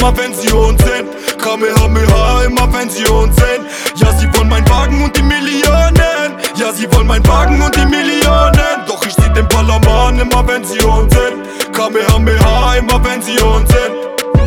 immer wenn sie uns sind. Kamehameha, immer wenn sie uns sind. Ja, sie wollen meinen Wagen und die Millionen. Ja, sie wollen meinen Wagen und die Millionen. Doch ich zieh den Ballermann immer wenn sie uns sind. Kamehameha, immer wenn sie uns sind.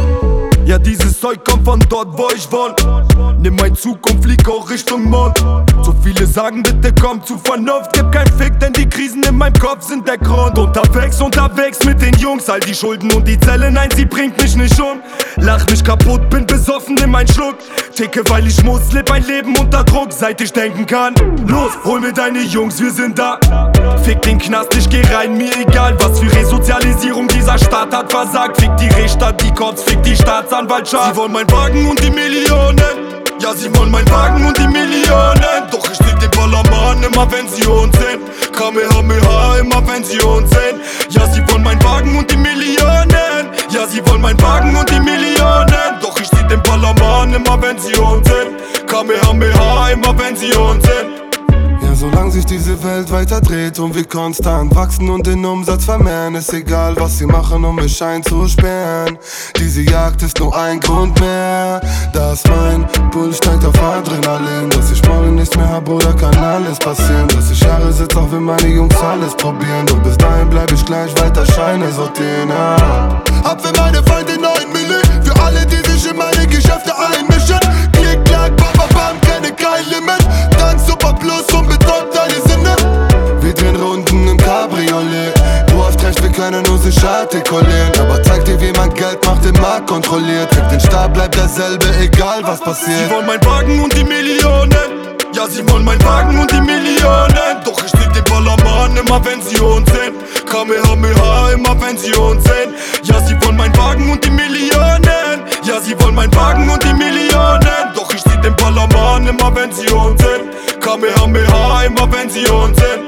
Ja, dieses Zeug kommt von dort, wo ich wohn. Nimm mein Zug und flieg auch Richtung Mond. So viele sagen, bitte komm zu Vernunft. Gib kein Fick, denn die Krisen in meinem Kopf sind der Grund. Unterwegs mit den Jungs. All die Schulden und die Zelle, nein, sie bringt mich nicht um. Lach mich kaputt, bin besoffen, nimm einen Schluck. Ticke, weil ich muss, leb ein Leben unter Druck, seit ich denken kann. Los, hol mir deine Jungs, wir sind da. Fick den Knast, ich geh rein, mir egal. Was für Resozialisierung dieser Staat hat versagt. Fick die Richter, die Cops, fick die Staatsanwaltschaft. Sie wollen meinen Wagen und die Millionen. Ja, sie wollen meinen Wagen und die Millionen. Doch ich zieh den Ballermann immer wenn sie uns sind. Kamehameha, immer wenn sie uns sind. Ja, sie wollen meinen Wagen und die Millionen. Ja, sie wollen meinen Wagen und die Millionen. Doch ich zieh den Ballermann immer wenn sie uns sind. Kamehameha, immer wenn sie uns sind. Ja, solange sich diese Welt weiter dreht und wir konstant wachsen und den Umsatz vermehren, ist egal, was sie machen, um mich einzusperren. Diese Jagd ist nur ein Grund mehr, dass mein Puls steigt auf Adrenalin. Dass ich morgen nichts mehr hab oder kann alles passieren. Dass ich Jahre sitz, auch wenn meine Jungs alles probieren. Doch bis dahin bleib ich gleich weiter Scheine sortieren, ja. Hab für meine Feinde 9 Milli, für alle, die sich in meine Geschäfte einmischen. Klick, klack, bam, bam, bam, kenne kein Limit. Dann Super Plus und betäubt deine Sinne. Wir drehen Runden im Cabriolet. Du hast recht, wir können uns nicht artikulieren. Aber zeig dir, wie man Geld macht, den Markt kontrolliert. Trick den Stab, bleibt derselbe, egal was passiert. Sie wollen meinen Wagen und die Millionen. Ja, sie wollen meinen Wagen und die Millionen. Doch ich zieh den Ballermann immer wenn sie uns sind. Kamehameha, immer wenn sie uns sind. Ja, sie wollen meinen Wagen und die Millionen. Ja, sie wollen meinen Wagen und die Millionen. Doch ich zieh den Ballermann immer wenn sie uns sind. Kamehameha, immer wenn sie uns sind.